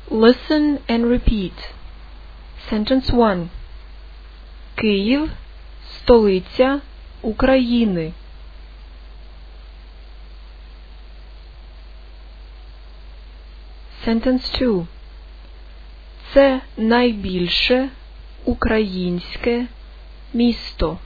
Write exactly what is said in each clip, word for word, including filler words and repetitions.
Listen and repeat. Sentence one. Київ – столиця України. Sentence two. Це найбільше українське місто.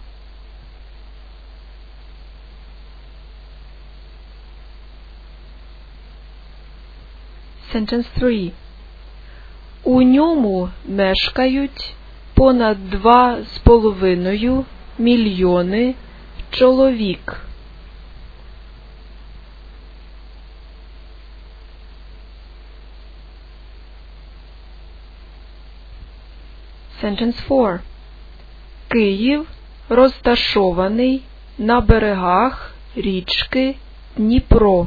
Sentence three. У ньому мешкають понад два з половиною мільйони чоловік. Sentence four. Київ розташований на берегах річки Дніпро.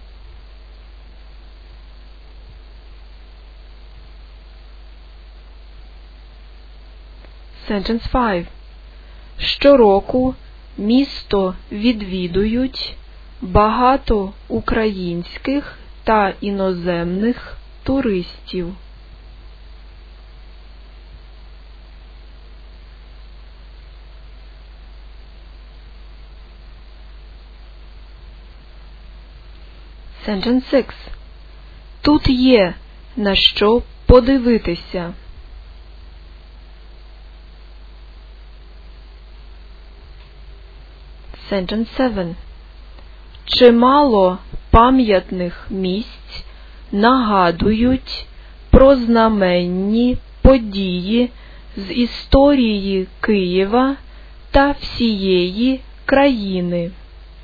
Sentence five. Щороку місто відвідують багато українських та іноземних туристів. Sentence six. Тут є на що подивитися. Sentence seven. Чимало пам'ятних місць нагадують про знаменні події з історії Києва та всієї країни.